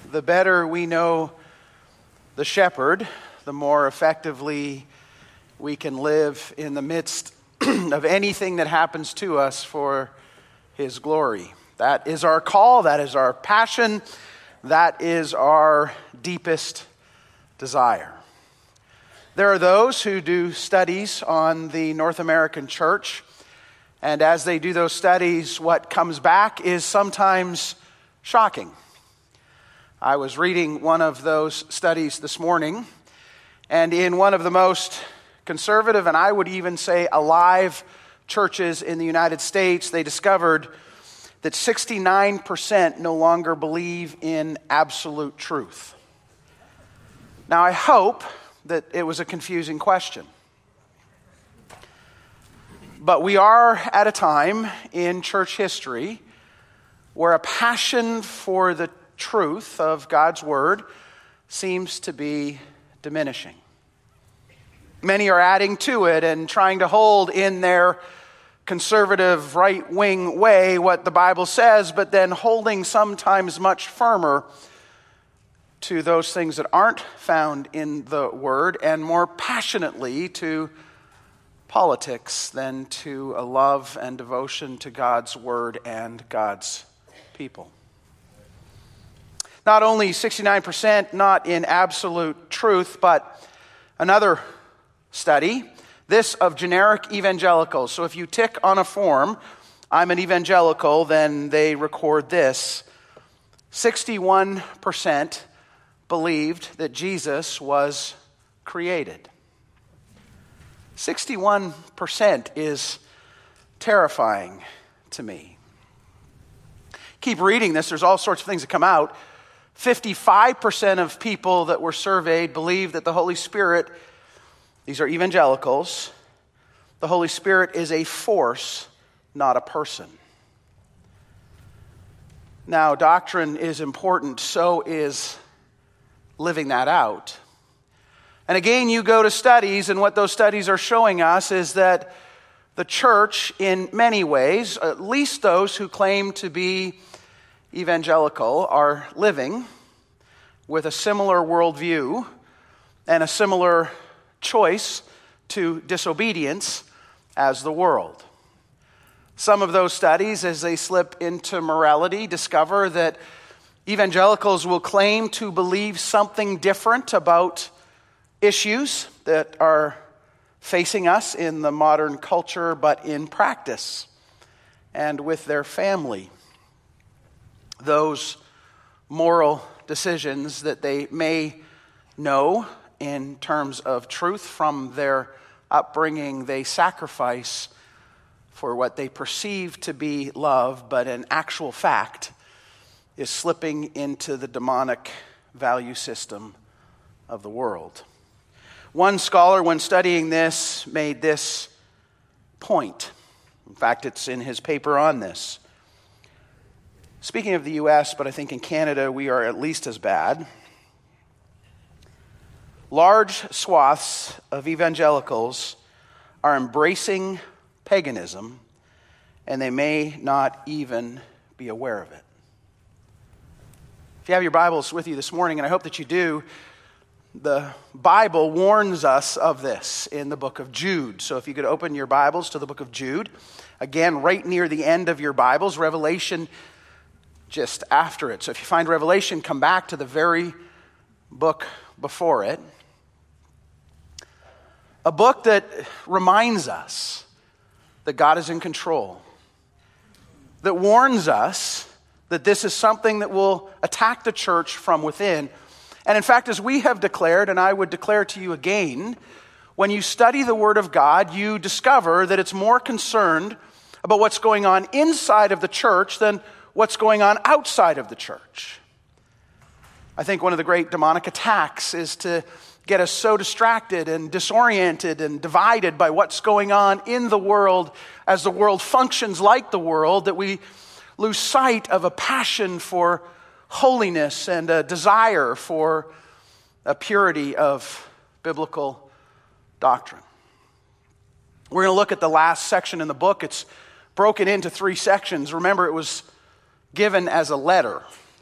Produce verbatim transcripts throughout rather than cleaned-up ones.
the better we know the shepherd, the more effectively we can live in the midst of anything that happens to us for his glory. That is our call, that is our passion, that is our deepest desire. There are those who do studies on the North American church, and as they do those studies, what comes back is sometimes shocking. I was reading one of those studies this morning, and in one of the most conservative, and I would even say alive churches in the United States, they discovered that sixty-nine percent no longer believe in absolute truth. Now, I hope that it was a confusing question. But we are at a time in church history where a passion for the truth of God's word seems to be diminishing. Many are adding to it and trying to hold in their conservative right-wing way what the Bible says, but then holding sometimes much firmer to those things that aren't found in the word and more passionately to politics than to a love and devotion to God's word and God's people. Not only sixty-nine percent not in absolute truth, but another study, this of generic evangelicals. So if you tick on a form, I'm an evangelical, then they record this. sixty-one percent believed that Jesus was created. sixty-one percent is terrifying to me. Keep reading this, there's all sorts of things that come out. fifty-five percent of people that were surveyed believe that the Holy Spirit, these are evangelicals, the Holy Spirit is a force, not a person. Now, doctrine is important, so is living that out. And again, you go to studies, and what those studies are showing us is that the church, in many ways, at least those who claim to be evangelical, are living with a similar worldview and a similar choice to disobedience as the world. Some of those studies, as they slip into morality, discover that evangelicals will claim to believe something different about issues that are facing us in the modern culture, but in practice and with their family. Those moral decisions that they may know in terms of truth from their upbringing, they sacrifice for what they perceive to be love, but in actual fact is slipping into the demonic value system of the world. One scholar, when studying this, made this point. In fact, it's in his paper on this. Speaking of the U S, but I think in Canada we are at least as bad. Large swaths of evangelicals are embracing paganism, and they may not even be aware of it. If you have your Bibles with you this morning, and I hope that you do, the Bible warns us of this in the book of Jude. So if you could open your Bibles to the book of Jude, again, right near the end of your Bibles, Revelation just after it. So if you find Revelation, come back to the very book before it. A book that reminds us that God is in control, that warns us that this is something that will attack the church from within. And in fact, as we have declared, and I would declare to you again, when you study the Word of God, you discover that it's more concerned about what's going on inside of the church than what's going on outside of the church. I think one of the great demonic attacks is to get us so distracted and disoriented and divided by what's going on in the world as the world functions like the world that we lose sight of a passion for holiness and a desire for a purity of biblical doctrine. We're going to look at the last section in the book. It's broken into three sections. Remember, it was given as a letter.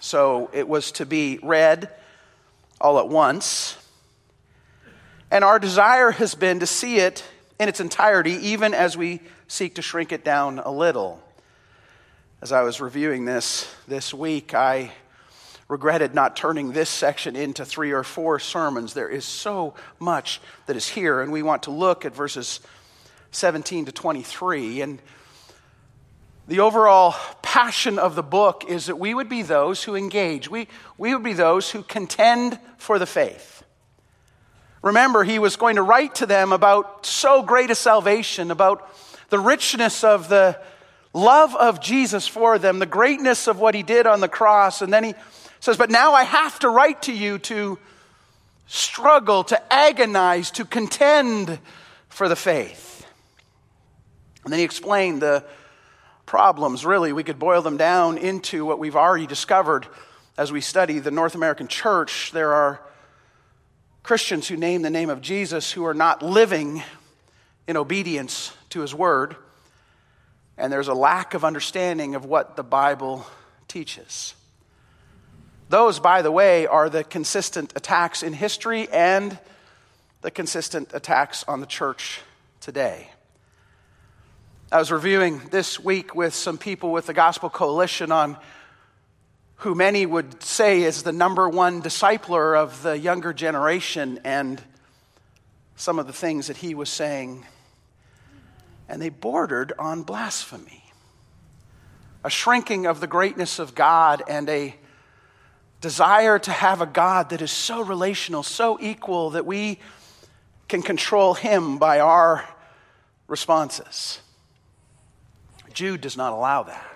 so it was to be read all at once. And our desire has been to see it in its entirety, even as we seek to shrink it down a little. As I was reviewing this this week, I regretted not turning this section into three or four sermons. There is so much that is here, and we want to look at verses seventeen to twenty-three. And the overall passion of the book is that we would be those who engage. We, we would be those who contend for the faith. Remember, he was going to write to them about so great a salvation, about the richness of the love of Jesus for them, the greatness of what he did on the cross. And then he says, but now I have to write to you to struggle, to agonize, to contend for the faith. And then he explained the problems. Really, we could boil them down into what we've already discovered as we study the North American church. There are Christians who name the name of Jesus who are not living in obedience to his word. And there's a lack of understanding of what the Bible teaches. Those, by the way, are the consistent attacks in history and the consistent attacks on the church today. I was reviewing this week with some people with the Gospel Coalition on who many would say is the number one discipler of the younger generation, and some of the things that he was saying, and they bordered on blasphemy. A shrinking of the greatness of God and a desire to have a God that is so relational, so equal, that we can control him by our responses. Jude does not allow that.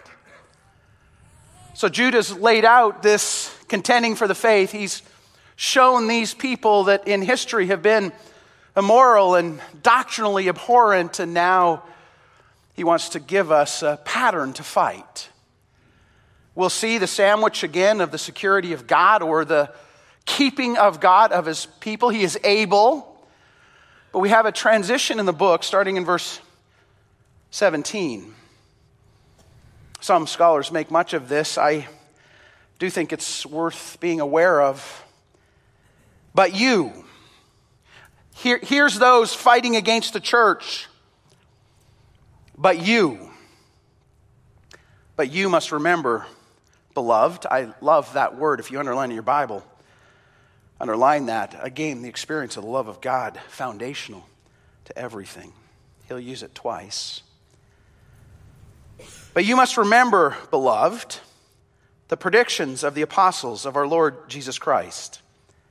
So Jude has laid out this contending for the faith. He's shown these people that in history have been immoral and doctrinally abhorrent, and now he wants to give us a pattern to fight. We'll see the sandwich again of the security of God or the keeping of God of his people. He is able, but we have a transition in the book starting in verse seventeen. Some scholars make much of this. I do think it's worth being aware of. But you, here, here's those fighting against the church. But you, but you must remember, beloved. I love that word. If you underline in your Bible, underline that. Again, the experience of the love of God, foundational to everything. He'll use it twice. But you must remember, beloved, the predictions of the apostles of our Lord Jesus Christ.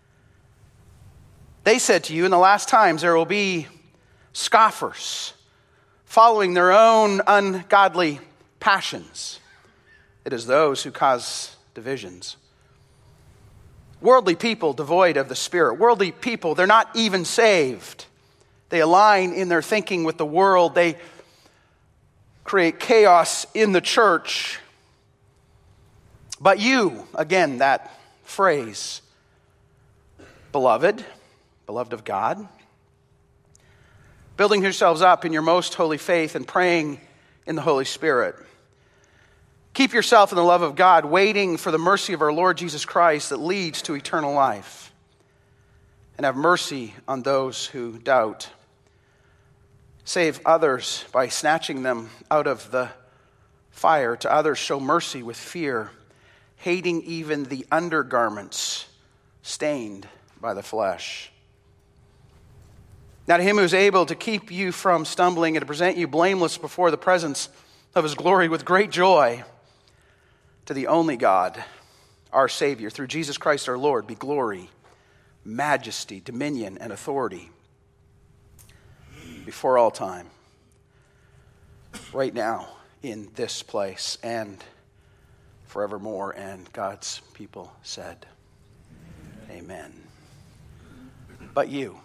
They said to you, in the last times there will be scoffers, following their own ungodly passions. It is those who cause divisions. Worldly people devoid of the Spirit. Worldly people, they're not even saved. They align in their thinking with the world. They create chaos in the church. But you, again, that phrase, beloved, beloved of God, building yourselves up in your most holy faith and praying in the Holy Spirit. Keep yourself in the love of God, waiting for the mercy of our Lord Jesus Christ that leads to eternal life. And have mercy on those who doubt. Save others by snatching them out of the fire. To others show mercy with fear, hating even the undergarments stained by the flesh. Now to him who is able to keep you from stumbling and to present you blameless before the presence of his glory with great joy, to the only God, our Savior, through Jesus Christ our Lord, be glory, majesty, dominion, and authority before all time, right now, in this place, and forevermore. And God's people said, Amen. Amen. But you,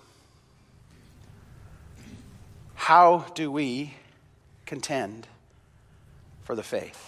how do we contend for the faith?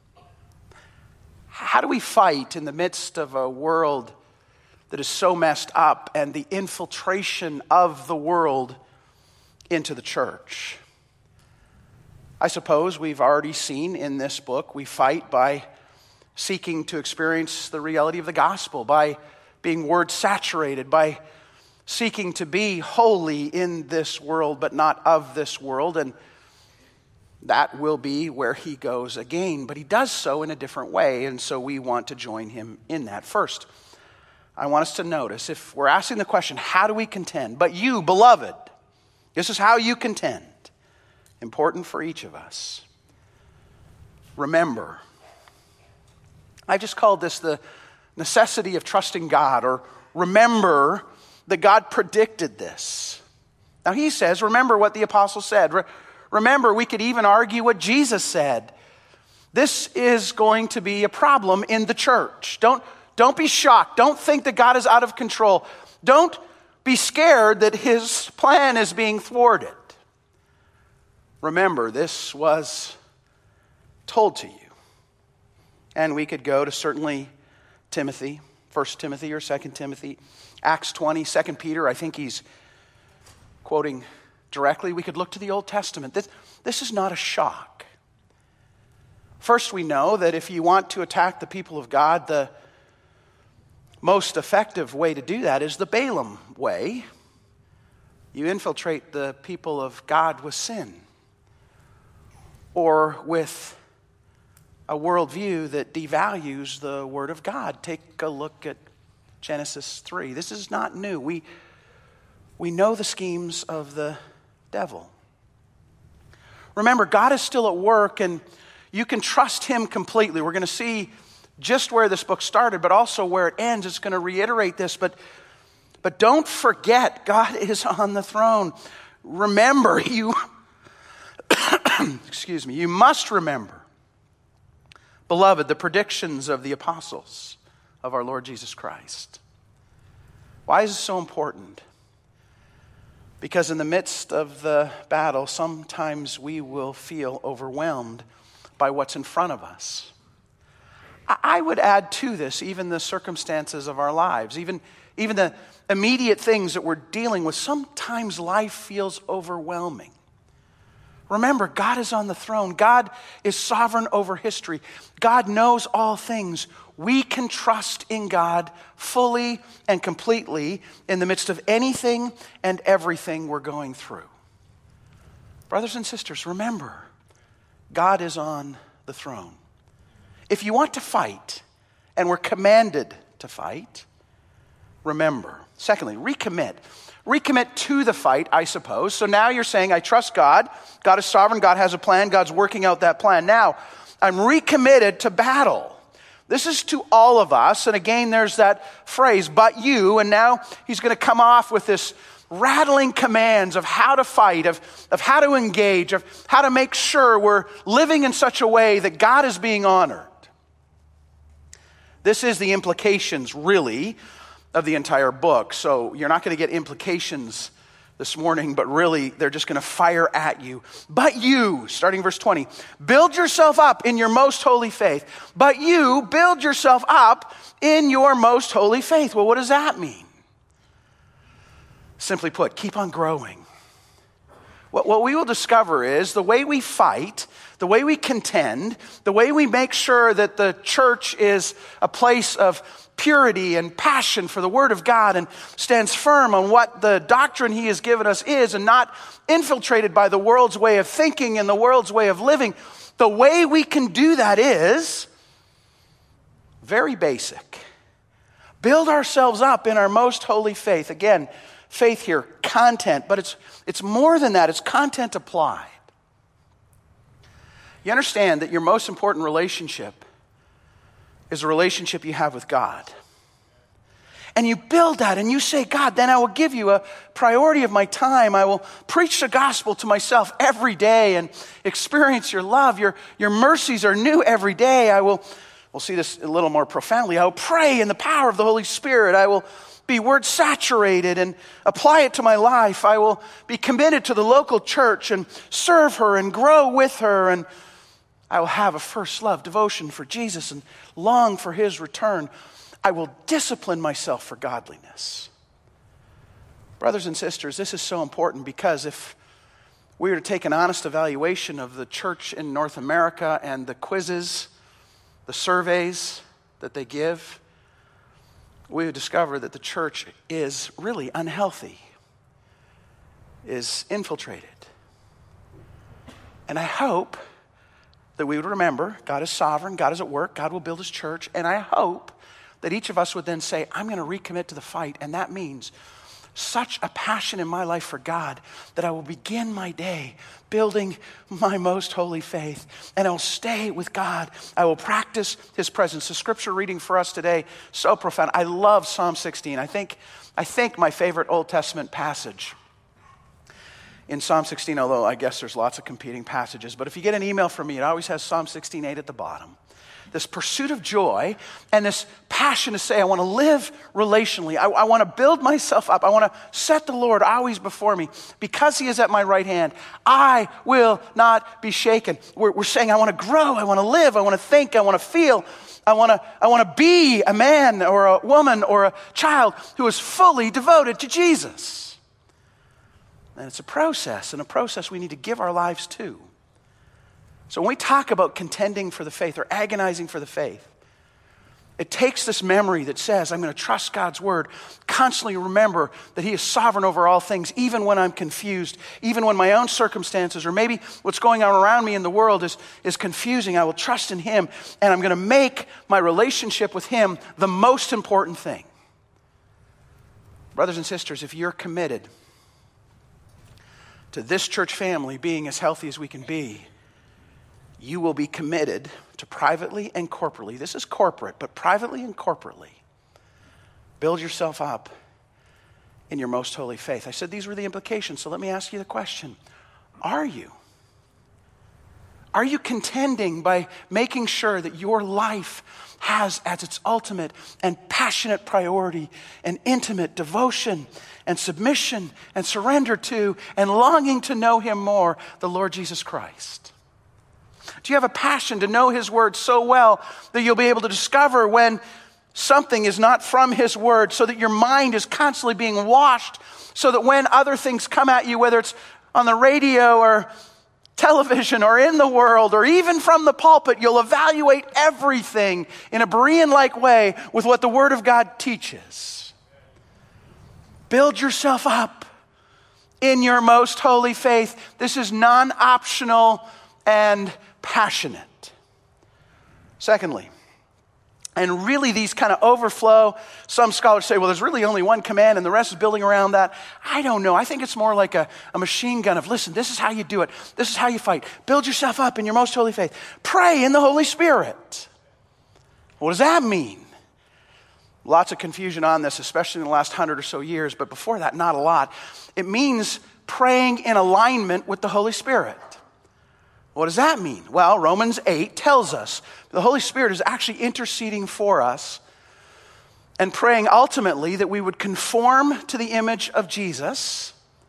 How do we fight in the midst of a world that is so messed up and the infiltration of the world into the church? I suppose we've already seen in this book, we fight by seeking to experience the reality of the gospel, by being word saturated, by seeking to be holy in this world but not of this world, and that will be where he goes again. But he does so in a different way, and so we want to join him in that. First, I want us to notice, if we're asking the question, how do we contend? But you, beloved, this is how you contend. Important for each of us. Remember. I just called this the necessity of trusting God, or remember that God predicted this. Now he says, remember what the apostle said. Re- remember, we could even argue what Jesus said. This is going to be a problem in the church. Don't, don't be shocked. Don't think that God is out of control. Don't be scared that his plan is being thwarted. Remember, this was told to you. And we could go to certainly Timothy, First Timothy or Second Timothy, Acts twenty, Second Peter. I think he's quoting directly. We could look to the Old Testament. This, this is not a shock. First, we know that if you want to attack the people of God, the most effective way to do that is the Balaam way. You infiltrate the people of God with sin, or with a worldview that devalues the Word of God. Take a look at Genesis three. This is not new. We, we know the schemes of the devil. Remember, God is still at work, and you can trust him completely. We're going to see just where this book started, but also where it ends. It's going to reiterate this, but, but don't forget, God is on the throne. Remember, you, excuse me, you must remember, beloved, the predictions of the apostles of our Lord Jesus Christ. Why is this so important? Because in the midst of the battle, sometimes we will feel overwhelmed by what's in front of us. I would add to this even the circumstances of our lives, even, even the immediate things that we're dealing with. Sometimes life feels overwhelming. Remember, God is on the throne. God is sovereign over history. God knows all things. We can trust in God fully and completely in the midst of anything and everything we're going through. Brothers and sisters, remember, God is on the throne. If you want to fight, and we're commanded to fight, remember. Secondly, recommit. Recommit to the fight, I suppose. So now you're saying, I trust God. God is sovereign. God has a plan. God's working out that plan. Now, I'm recommitted to battle. This is to all of us. And again, there's that phrase, but you. And now he's going to come off with this rattling commands of how to fight, of, of how to engage, of how to make sure we're living in such a way that God is being honored. This is the implications, really, of the entire book. So you're not going to get implications this morning, but really they're just going to fire at you. But you, starting verse twenty, build yourself up in your most holy faith. But you build yourself up in your most holy faith. Well, what does that mean? Simply put, keep on growing. What, what we will discover is the way we fight, the way we contend, the way we make sure that the church is a place of purity and passion for the Word of God and stands firm on what the doctrine He has given us is, and not infiltrated by the world's way of thinking and the world's way of living. The way we can do that is very basic. Build ourselves up in our most holy faith. Again, faith here, content, but it's it's more than that. It's content applied. You understand that your most important relationship is a relationship you have with God. And you build that and you say, God, then I will give you a priority of my time. I will preach the gospel to myself every day and experience your love. Your, your mercies are new every day. I will, we'll see this a little more profoundly. I will pray in the power of the Holy Spirit. I will be word saturated and apply it to my life. I will be committed to the local church and serve her and grow with her, and I will have a first love devotion for Jesus and long for His return. I will discipline myself for godliness. Brothers and sisters, this is so important, because if we were to take an honest evaluation of the church in North America and the quizzes the surveys that they give, we would discover that the church is really unhealthy, is infiltrated. And I hope that we would remember God is sovereign, God is at work, God will build his church, and I hope that each of us would then say, I'm going to recommit to the fight, and that means such a passion in my life for God that I will begin my day building my most holy faith, and I'll stay with God. I will practice his presence. The scripture reading for us today, so profound. I love Psalm sixteen. I think, I think my favorite Old Testament passage in Psalm sixteen, although I guess there's lots of competing passages, but if you get an email from me, it always has Psalm sixteen eight at the bottom. This pursuit of joy and this passion to say, I want to live relationally. I, I want to build myself up. I want to set the Lord always before me. Because he is at my right hand, I will not be shaken. We're, we're saying, I want to grow. I want to live. I want to think. I want to feel. I want to, I want to be a man or a woman or a child who is fully devoted to Jesus. And it's a process, and a process we need to give our lives to. So when we talk about contending for the faith or agonizing for the faith, it takes this memory that says, I'm going to trust God's word, constantly remember that he is sovereign over all things, even when I'm confused, even when my own circumstances or maybe what's going on around me in the world is, is confusing. I will trust in him, and I'm going to make my relationship with him the most important thing. Brothers and sisters, if you're committed to this church family being as healthy as we can be, you will be committed to privately and corporately. This is corporate, but privately and corporately. Build yourself up in your most holy faith. I said these were the implications, so let me ask you the question. Are you? Are you contending by making sure that your life has as its ultimate and passionate priority and intimate devotion and submission and surrender to and longing to know him more, the Lord Jesus Christ? Do you have a passion to know his word so well that you'll be able to discover when something is not from his word, so that your mind is constantly being washed, so that when other things come at you, whether it's on the radio or television or in the world or even from the pulpit, you'll evaluate everything in a Berean-like way with what the word of God teaches? Build yourself up in your most holy faith. This is non-optional and passionate. Secondly, and really these kind of overflow. Some scholars say, well, there's really only one command and the rest is building around that. I don't know. I think it's more like a, a machine gun of, listen, this is how you do it. This is how you fight. Build yourself up in your most holy faith. Pray in the Holy Spirit. What does that mean? Lots of confusion on this, especially in the last hundred or so years, but before that, not a lot. It means praying in alignment with the Holy Spirit. What does that mean? Well, Romans eight tells us the Holy Spirit is actually interceding for us and praying ultimately that we would conform to the image of Jesus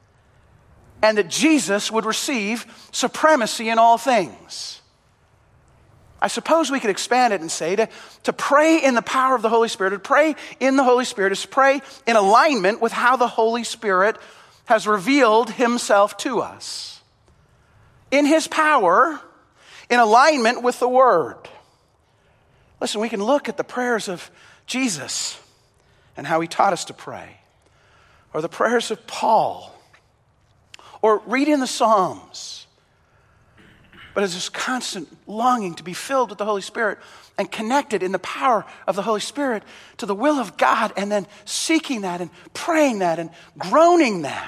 and that Jesus would receive supremacy in all things. I suppose we could expand it and say to, to pray in the power of the Holy Spirit, to pray in the Holy Spirit is to pray in alignment with how the Holy Spirit has revealed himself to us. In his power, in alignment with the word. Listen, we can look at the prayers of Jesus and how he taught us to pray, or the prayers of Paul, or read in the Psalms. But it's this constant longing to be filled with the Holy Spirit and connected in the power of the Holy Spirit to the will of God, and then seeking that and praying that and groaning that.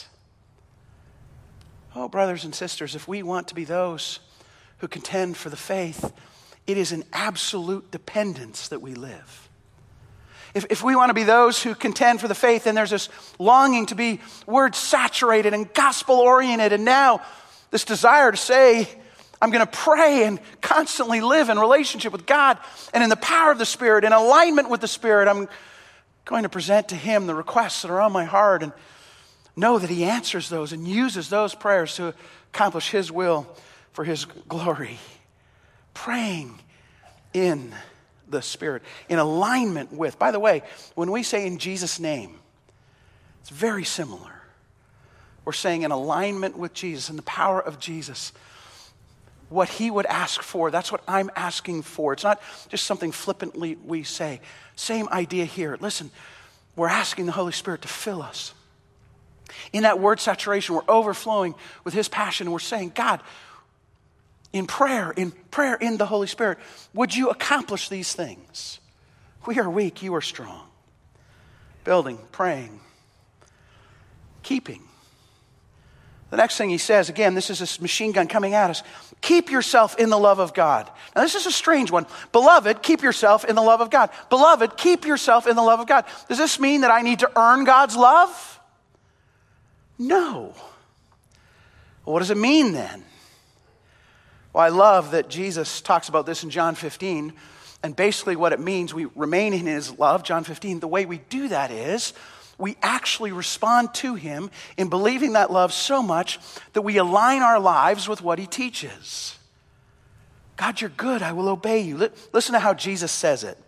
Oh, brothers and sisters, if we want to be those who contend for the faith, it is an absolute dependence that we live. If, if we want to be those who contend for the faith, then there's this longing to be word-saturated and gospel-oriented, and now this desire to say, I'm going to pray and constantly live in relationship with God and in the power of the Spirit, in alignment with the Spirit. I'm going to present to him the requests that are on my heart and know that he answers those and uses those prayers to accomplish his will for his glory. Praying in the Spirit, in alignment with. By the way, when we say in Jesus' name, it's very similar. We're saying in alignment with Jesus, in the power of Jesus. what he would ask for. That's what I'm asking for. It's not just something flippantly we say. Same idea here. Listen, we're asking the Holy Spirit to fill us. In that word saturation, we're overflowing with his passion. We're saying, God, in prayer, in prayer in the Holy Spirit, would you accomplish these things? We are weak, you are strong. Building, praying, keeping. The next thing he says, again, this is this machine gun coming at us. Keep yourself in the love of God. Now, this is a strange one. Beloved, keep yourself in the love of God. Beloved, keep yourself in the love of God. Does this mean that I need to earn God's love? No. Well, what does it mean then? Well, I love that Jesus talks about this in John fifteen. And basically what it means, we remain in his love, John fifteen. The way we do that is we actually respond to him in believing that love so much that we align our lives with what he teaches. God, you're good. I will obey you. Listen to how Jesus says it.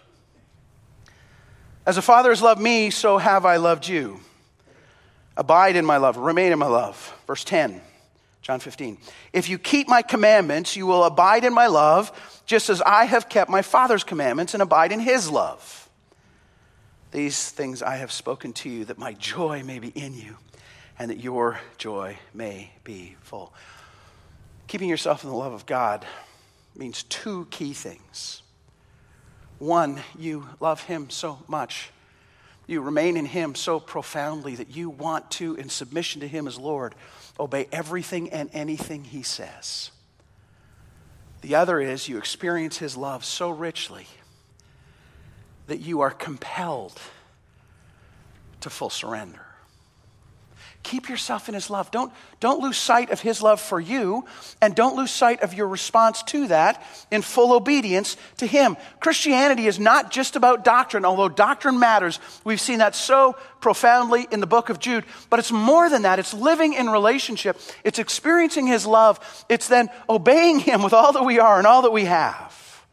As the Father has loved me, so have I loved you. Abide in my love. Remain in my love. Verse ten, John fifteen. If you keep my commandments, you will abide in my love, just as I have kept my Father's commandments and abide in his love. These things I have spoken to you, that my joy may be in you, and that your joy may be full. Keeping yourself in the love of God means two key things. One, you love him so much. You remain in him so profoundly that you want to, in submission to him as Lord, obey everything and anything he says. The other is you experience his love so richly that you are compelled to full surrender. Keep yourself in his love. Don't, don't lose sight of his love for you, and don't lose sight of your response to that in full obedience to him. Christianity is not just about doctrine, although doctrine matters. We've seen that so profoundly in the book of Jude. But it's more than that. It's living in relationship. It's experiencing his love. It's then obeying him with all that we are and all that we have.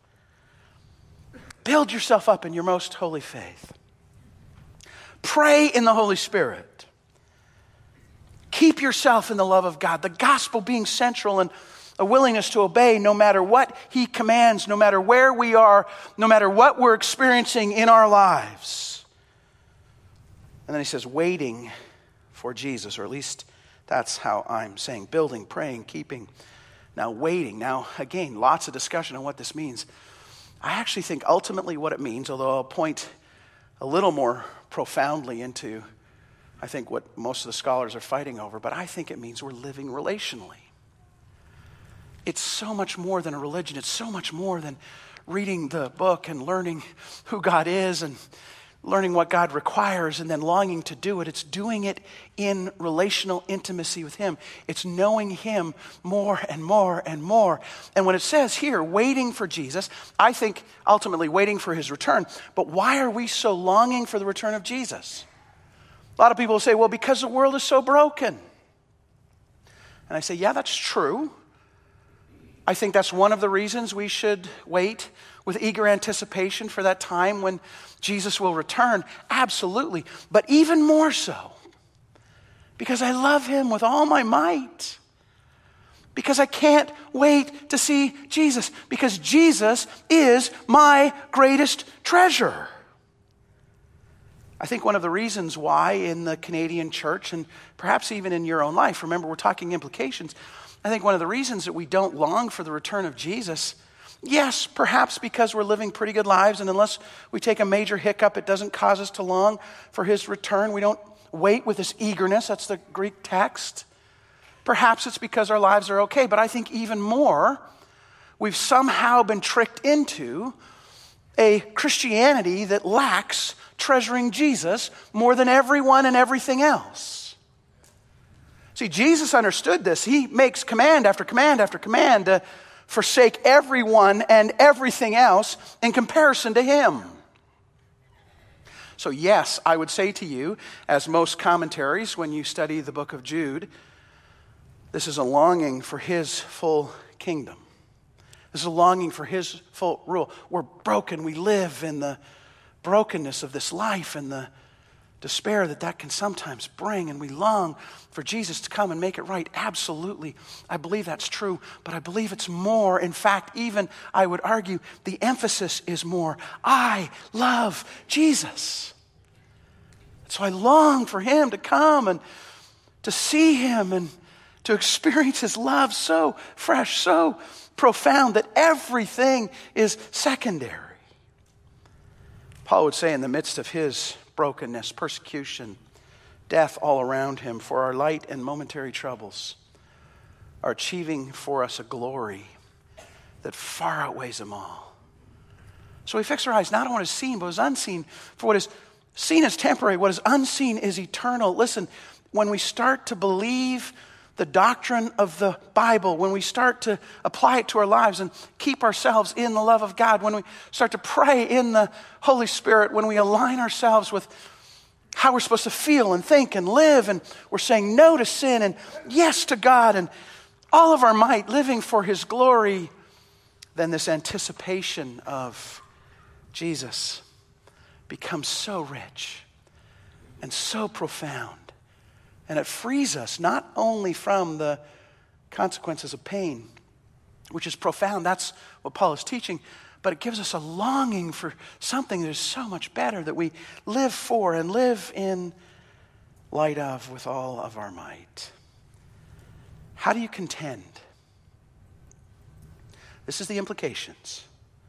Build yourself up in your most holy faith. Pray in the Holy Spirit. Keep yourself in the love of God. The gospel being central and a willingness to obey no matter what he commands, no matter where we are, no matter what we're experiencing in our lives. And then he says, waiting for Jesus, or at least that's how I'm saying. Building, praying, keeping. Now waiting. Now, again, lots of discussion on what this means. I actually think ultimately what it means, although I'll point a little more profoundly into, I think, what most of the scholars are fighting over, but I think it means we're living relationally. It's so much more than a religion. It's so much more than reading the book and learning who God is and learning what God requires and then longing to do it. It's doing it in relational intimacy with him. It's knowing him more and more and more. And when it says here, waiting for Jesus, I think ultimately waiting for his return. But why are we so longing for the return of Jesus? A lot of people say, well, because the world is so broken. And I say, yeah, that's true. I think that's one of the reasons we should wait with eager anticipation for that time when Jesus will return. Absolutely. But even more so, because I love him with all my might. Because I can't wait to see Jesus. Because Jesus is my greatest treasure. I think one of the reasons why in the Canadian church, and perhaps even in your own life, remember we're talking implications, I think one of the reasons that we don't long for the return of Jesus, yes, perhaps because we're living pretty good lives, and unless we take a major hiccup, it doesn't cause us to long for his return. We don't wait with this eagerness. That's the Greek text. Perhaps it's because our lives are okay, but I think even more, we've somehow been tricked into a Christianity that lacks treasuring Jesus more than everyone and everything else. See, Jesus understood this. He makes command after command after command to forsake everyone and everything else in comparison to him. So yes, I would say to you, as most commentaries, when you study the book of Jude, this is a longing for his full kingdom. This is a longing for his full rule. We're broken. We live in the brokenness of this life and the despair that that can sometimes bring, and we long for Jesus to come and make it right. Absolutely, I believe that's true, but I believe it's more. In fact, even I would argue the emphasis is more. I love Jesus. So I long for him to come and to see him and to experience his love so fresh, so profound that everything is secondary. Paul would say in the midst of his brokenness, persecution, death all around him, for our light and momentary troubles are achieving for us a glory that far outweighs them all. So we fix our eyes not on what is seen, but what is unseen. For what is seen is temporary, what is unseen is eternal. Listen, when we start to believe the doctrine of the Bible, when we start to apply it to our lives and keep ourselves in the love of God, when we start to pray in the Holy Spirit, when we align ourselves with how we're supposed to feel and think and live, and we're saying no to sin and yes to God and all of our might, living for his glory, then this anticipation of Jesus becomes so rich and so profound. And it frees us not only from the consequences of pain, which is profound, that's what Paul is teaching, but it gives us a longing for something that is so much better, that we live for and live in light of with all of our might. How do you contend? This is the implications.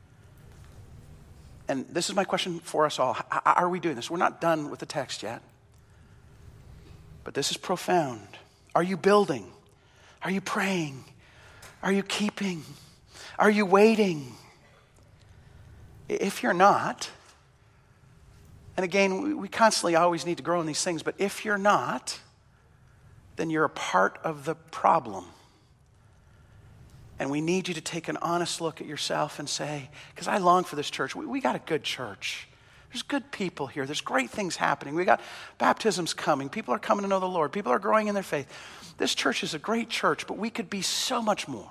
And this is my question for us all. Are we doing this? We're not done with the text yet. But this is profound. Are you building? Are you praying? Are you keeping? Are you waiting? If you're not, and again, we constantly always need to grow in these things, but if you're not, then you're a part of the problem. And we need you to take an honest look at yourself and say, because I long for this church. We, we got a good church. There's good people here. There's great things happening. We got baptisms coming. People are coming to know the Lord. People are growing in their faith. This church is a great church, but we could be so much more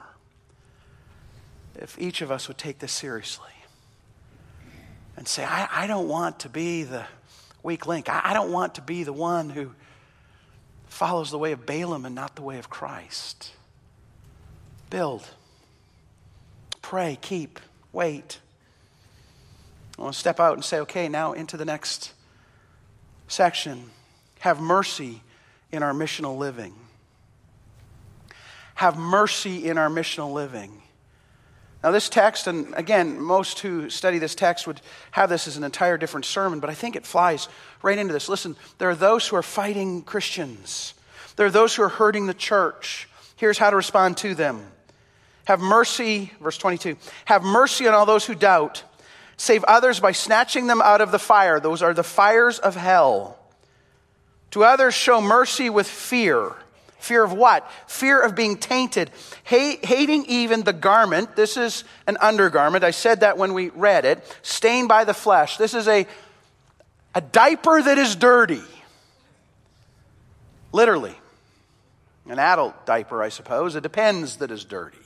if each of us would take this seriously and say, I, I don't want to be the weak link. I, I don't want to be the one who follows the way of Balaam and not the way of Christ. Build. Pray, keep, wait. I want to step out and say, okay, now into the next section. Have mercy in our missional living. Have mercy in our missional living. Now this text, and again, most who study this text would have this as an entire different sermon, but I think it flies right into this. Listen, there are those who are fighting Christians. There are those who are hurting the church. Here's how to respond to them. Have mercy, verse twenty-two, have mercy on all those who doubt. Save others by snatching them out of the fire. Those are the fires of hell. To others show mercy with fear. Fear of what? Fear of being tainted. Hate, hating even the garment. This is an undergarment. I said that when we read it. Stained by the flesh. This is a, a diaper that is dirty. Literally. An adult diaper, I suppose. It depends that is dirty.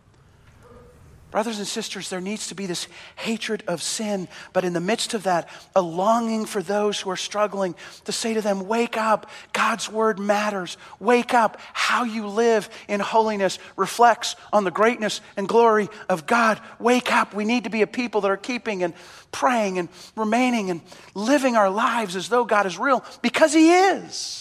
Brothers and sisters, there needs to be this hatred of sin, but in the midst of that, a longing for those who are struggling to say to them, wake up, God's word matters. Wake up, how you live in holiness reflects on the greatness and glory of God. Wake up, we need to be a people that are keeping and praying and remaining and living our lives as though God is real, because he is.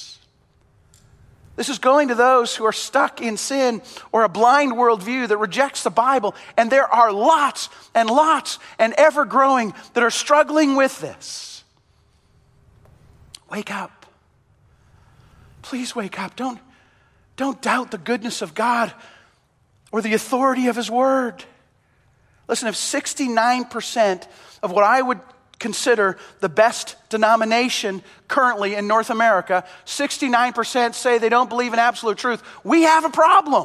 This is going to those who are stuck in sin or a blind worldview that rejects the Bible. And there are lots and lots and ever growing that are struggling with this. Wake up. Please wake up. Don't, don't doubt the goodness of God or the authority of his word. Listen, if sixty-nine percent of what I would consider the best denomination currently in North America, sixty-nine percent say they don't believe in absolute truth, we have a problem.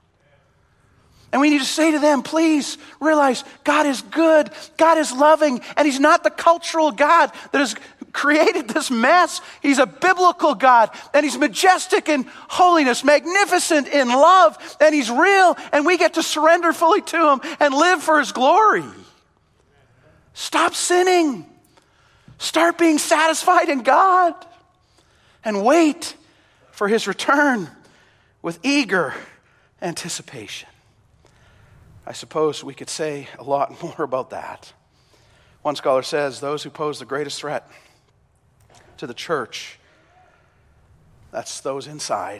And we need to say to them, please realize God is good, God is loving, and he's not the cultural God that has created this mess. He's a biblical God, and he's majestic in holiness, magnificent in love, and he's real, and we get to surrender fully to him and live for his glory. Stop sinning. Start being satisfied in God and wait for his return with eager anticipation. I suppose we could say a lot more about that. One scholar says those who pose the greatest threat to the church, that's those inside,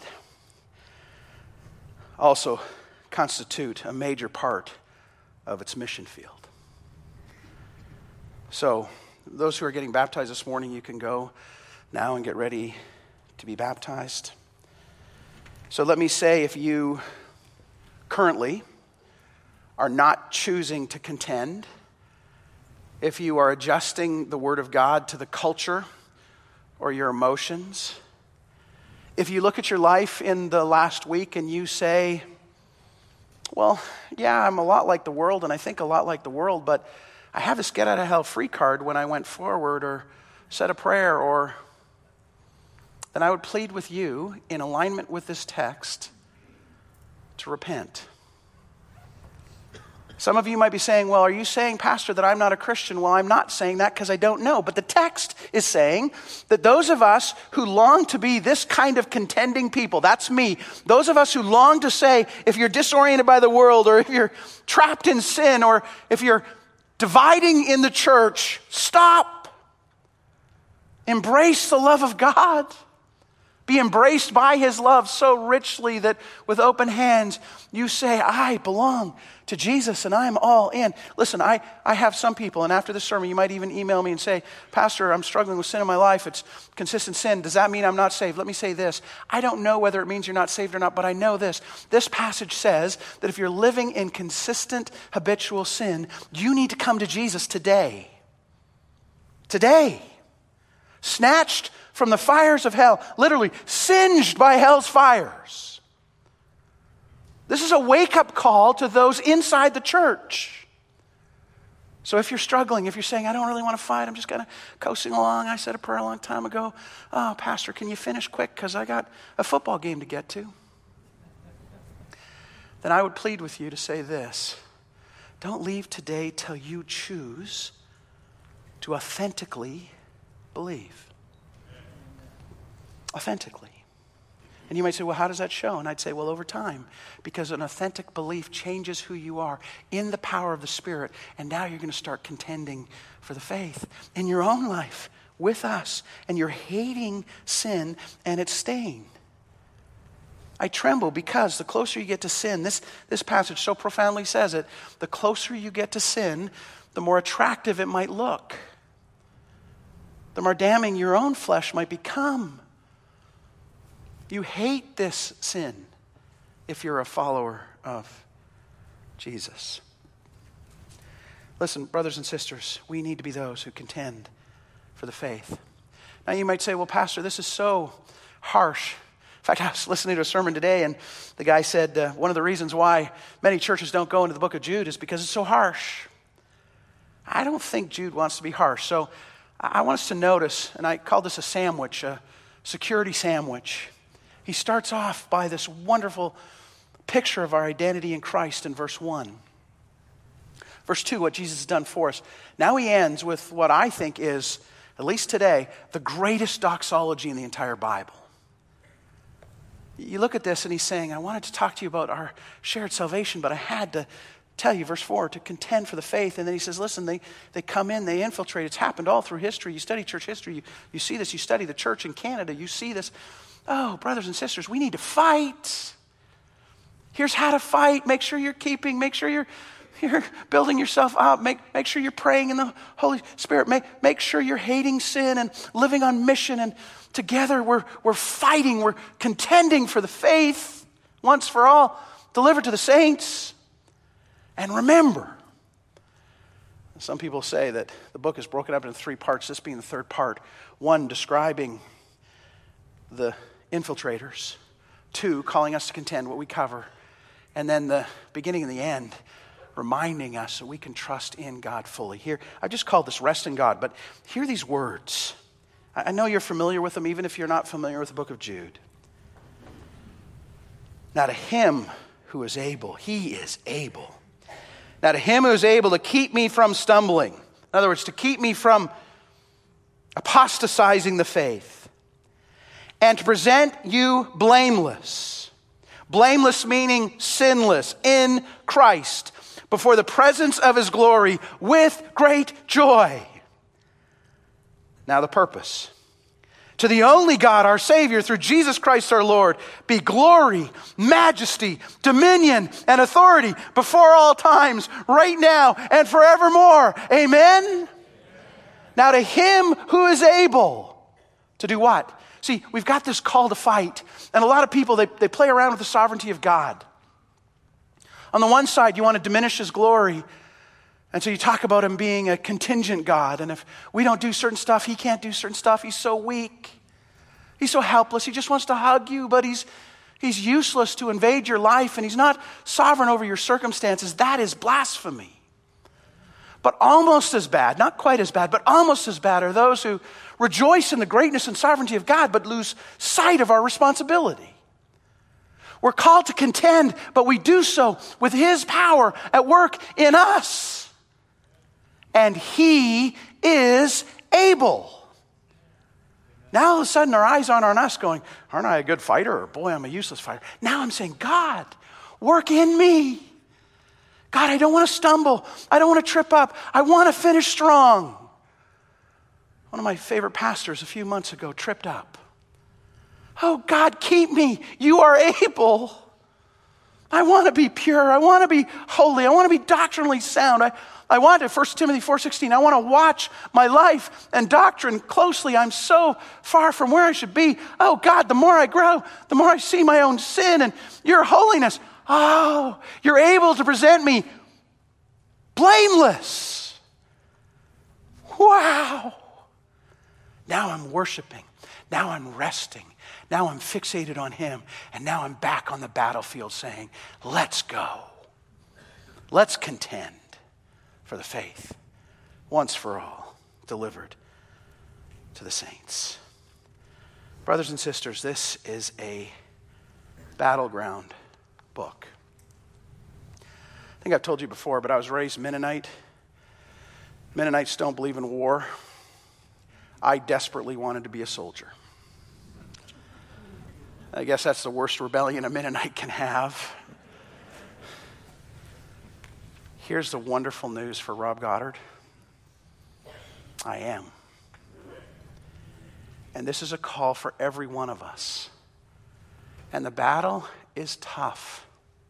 also constitute a major part of its mission field. So, those who are getting baptized this morning, you can go now and get ready to be baptized. So let me say, if you currently are not choosing to contend, if you are adjusting the Word of God to the culture or your emotions, if you look at your life in the last week and you say, well, yeah, I'm a lot like the world and I think a lot like the world, but I have this get out of hell free card when I went forward or said a prayer, or then I would plead with you in alignment with this text to repent. Some of you might be saying, well, are you saying, Pastor, that I'm not a Christian? Well, I'm not saying that because I don't know. But the text is saying that those of us who long to be this kind of contending people, that's me, those of us who long to say, if you're disoriented by the world, or if you're trapped in sin, or if you're dividing in the church, stop. Embrace the love of God. Be embraced by his love so richly that with open hands you say, I belong to Jesus and I'm all in. Listen, I, I have some people, and after this sermon you might even email me and say, Pastor, I'm struggling with sin in my life. It's consistent sin. Does that mean I'm not saved? Let me say this. I don't know whether it means you're not saved or not, but I know this. This passage says that if you're living in consistent habitual sin, you need to come to Jesus today. Today. Snatched from the fires of hell, literally singed by hell's fires. This is a wake-up call to those inside the church. So if you're struggling, if you're saying, I don't really want to fight, I'm just kind of coasting along. I said a prayer a long time ago. Oh, Pastor, can you finish quick because I got a football game to get to? Then I would plead with you to say this. Don't leave today till you choose to authentically believe. Authentically. And you might say, well, how does that show? And I'd say, well, over time, because an authentic belief changes who you are in the power of the Spirit, and now you're going to start contending for the faith in your own life with us, and you're hating sin and its stain. I tremble because the closer you get to sin, this, this passage so profoundly says it, the closer you get to sin, the more attractive it might look. The more damning your own flesh might become. You hate this sin if you're a follower of Jesus. Listen, brothers and sisters, we need to be those who contend for the faith. Now you might say, well, Pastor, this is so harsh. In fact, I was listening to a sermon today, and the guy said uh, one of the reasons why many churches don't go into the book of Jude is because it's so harsh. I don't think Jude wants to be harsh. So I want us to notice, and I call this a sandwich, a security sandwich. He starts off by this wonderful picture of our identity in Christ in verse one. Verse two, what Jesus has done for us. Now he ends with what I think is, at least today, the greatest doxology in the entire Bible. You look at this and he's saying, I wanted to talk to you about our shared salvation, but I had to tell you, verse four, to contend for the faith. And then he says, listen, they, they come in, they infiltrate. It's happened all through history. You study church history, you, you see this. You study the church in Canada, you see this. Oh, brothers and sisters, we need to fight. Here's how to fight. Make sure you're keeping, make sure you're, you're building yourself up. Make, make sure you're praying in the Holy Spirit. Make, make sure you're hating sin and living on mission. And together we're, we're fighting, we're contending for the faith once for all, delivered to the saints. And remember, some people say that the book is broken up into three parts, this being the third part. One, describing the infiltrators. Two, calling us to contend, what we cover. And then the beginning and the end, reminding us that we can trust in God fully. Here, I just called this rest in God, but hear these words. I know you're familiar with them, even if you're not familiar with the book of Jude. Now to him who is able, he is able. Now to him who is able to keep me from stumbling. In other words, to keep me from apostatizing the faith, and to present you blameless. Blameless meaning sinless in Christ, before the presence of his glory with great joy. Now the purpose. To the only God, our Savior, through Jesus Christ our Lord, be glory, majesty, dominion, and authority before all times, right now, and forevermore. Amen? Amen. Now to him who is able to do what? See, we've got this call to fight, and a lot of people, they, they play around with the sovereignty of God. On the one side, you want to diminish his glory, and so you talk about him being a contingent God, and if we don't do certain stuff, he can't do certain stuff. He's so weak. He's so helpless. He just wants to hug you, but he's, he's useless to invade your life, and he's not sovereign over your circumstances. That is blasphemy. But almost as bad, not quite as bad, but almost as bad are those who rejoice in the greatness and sovereignty of God, but lose sight of our responsibility. We're called to contend, but we do so with his power at work in us. And he is able. Now all of a sudden our eyes aren't on us going, aren't I a good fighter? Or boy, I'm a useless fighter. Now I'm saying, God, work in me. God, I don't want to stumble. I don't want to trip up. I want to finish strong. One of my favorite pastors a few months ago tripped up. Oh, God, keep me. You are able. I want to be pure. I want to be holy. I want to be doctrinally sound. I, I want to, First Timothy four sixteen, I want to watch my life and doctrine closely. I'm so far from where I should be. Oh, God, the more I grow, the more I see my own sin and your holiness. Oh, you're able to present me blameless. Wow. Now I'm worshiping. Now I'm resting. Now I'm fixated on him. And now I'm back on the battlefield saying, let's go. Let's contend for the faith once for all delivered to the saints. Brothers and sisters, this is a battleground book. I think I've told you before, but I was raised Mennonite. Mennonites don't believe in war. I desperately wanted to be a soldier. I guess that's the worst rebellion a Mennonite can have. Here's the wonderful news for Rob Goddard. I am. And this is a call for every one of us. And the battle is tough.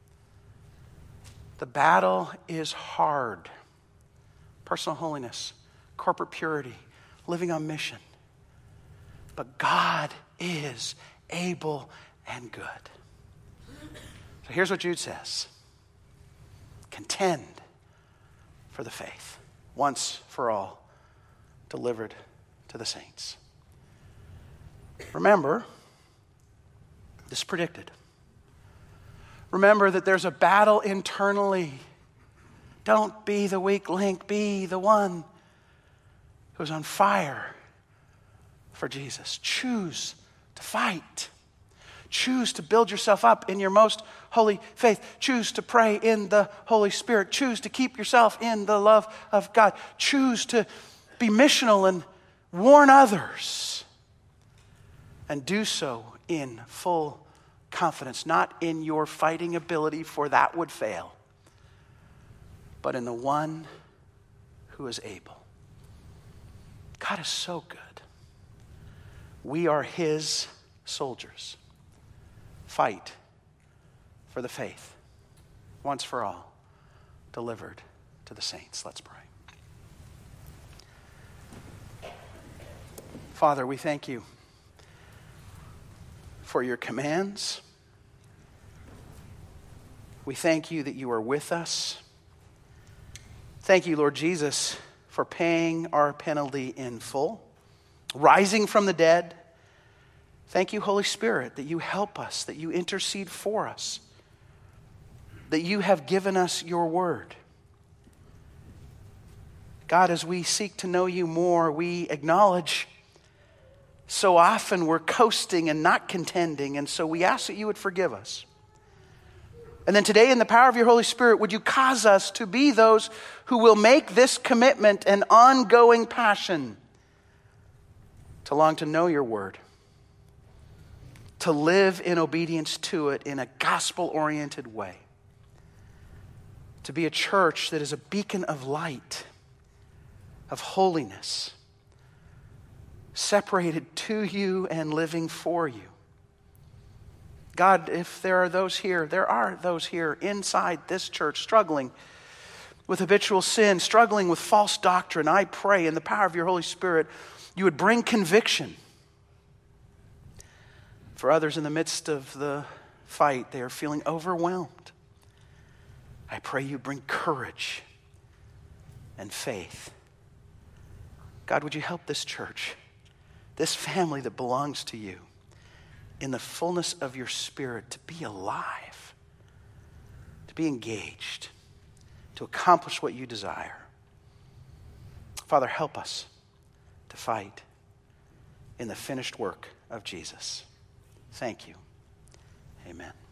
The battle is hard. Personal holiness, corporate purity, living on mission. But God is able and good. So here's what Jude says. Contend for the faith, once for all, delivered to the saints. Remember, this is predicted. Remember that there's a battle internally. Don't be the weak link, be the one who's on fire for Jesus. Choose to fight. Choose to build yourself up in your most holy faith. Choose to pray in the Holy Spirit. Choose to keep yourself in the love of God. Choose to be missional and warn others. And do so in full confidence, not in your fighting ability, for that would fail, but in the one who is able. God is so good. We are his soldiers. Fight for the faith, once for all, delivered to the saints. Let's pray. Father, we thank you for your commands. We thank you that you are with us. Thank you, Lord Jesus, for paying our penalty in full, rising from the dead. Thank you, Holy Spirit, that you help us, that you intercede for us, that you have given us your word. God, as we seek to know you more, we acknowledge so often we're coasting and not contending, and so we ask that you would forgive us. And then today, in the power of your Holy Spirit, would you cause us to be those who will make this commitment an ongoing passion to long to know your word, to live in obedience to it in a gospel-oriented way, to be a church that is a beacon of light, of holiness, separated to you and living for you. God, if there are those here, there are those here inside this church struggling with habitual sin, struggling with false doctrine, I pray in the power of your Holy Spirit, you would bring conviction. For others in the midst of the fight, they are feeling overwhelmed. I pray you bring courage and faith. God, would you help this church, this family that belongs to you, in the fullness of your Spirit, to be alive, to be engaged, to accomplish what you desire. Father, help us to fight in the finished work of Jesus. Thank you. Amen.